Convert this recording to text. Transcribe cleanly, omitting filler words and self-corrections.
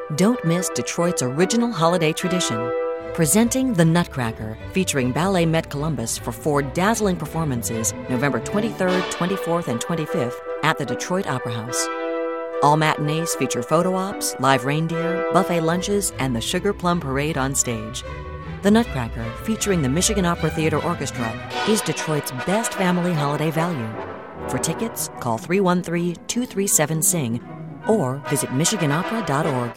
Don't miss Detroit's original holiday tradition. Presenting The Nutcracker, featuring Ballet Met Columbus for 4 dazzling performances November 23rd, 24th, and 25th at the Detroit Opera House. All matinees feature photo ops, live reindeer, buffet lunches, and the Sugar Plum Parade on stage. The Nutcracker, featuring the Michigan Opera Theater Orchestra, is Detroit's best family holiday value. For tickets, call 313-237-SING or visit michiganopera.org.